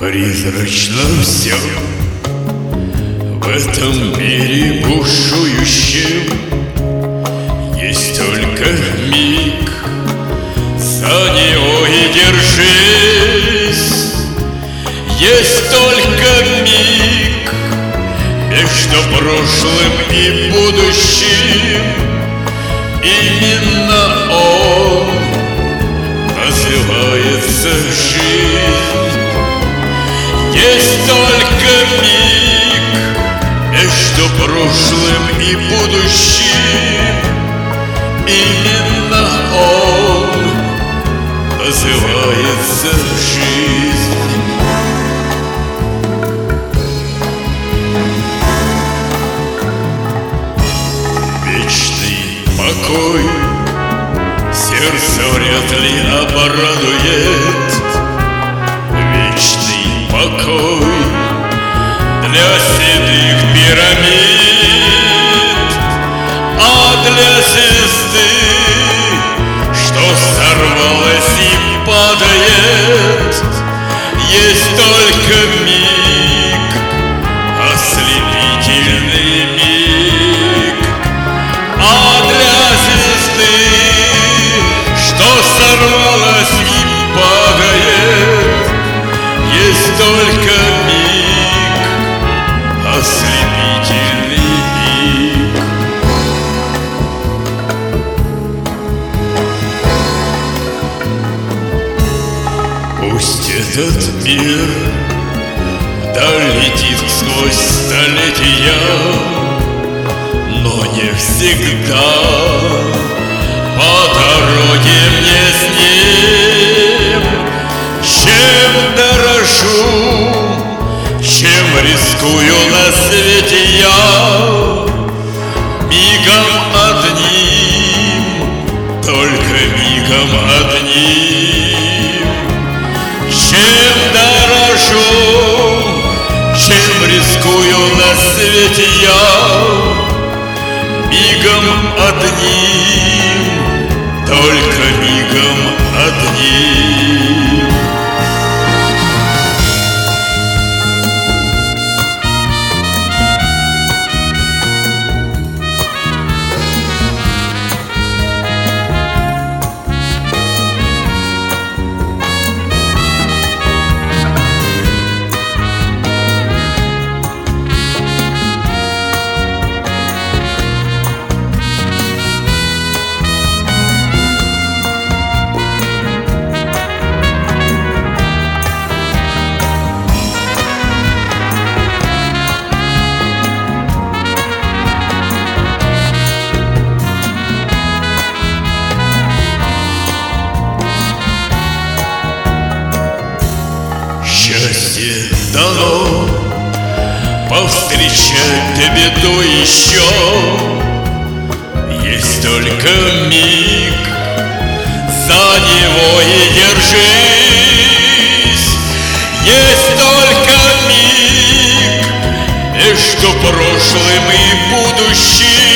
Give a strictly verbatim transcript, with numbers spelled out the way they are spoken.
Призрачно все в этом мире бушующем. Есть только миг, за него и держись. Есть только миг между прошлым и будущим. Именно он называется жизнь. Есть только миг между прошлым и будущим. Именно он называется жизнь. Вечный покой сердце вряд ли обрадует. Вечный покой для седых пирамид, а для звезды, что сорвалась и падает, есть только миг, ослепительный миг. А для звезды, что сорвалась и падает, есть только миг, ослепительный миг. Пусть этот мир долетит сквозь столетия, но не всегда по дороге мне с ним. Чем дорожу, чем рискую на свете я, мигом одним, только мигом одним. Чем дорожу, чем рискую на свете я, мигом одним, только мигом одним. Счастье дано повстречать беду еще. Есть только миг, за него и держись. Есть только миг между прошлым и будущим.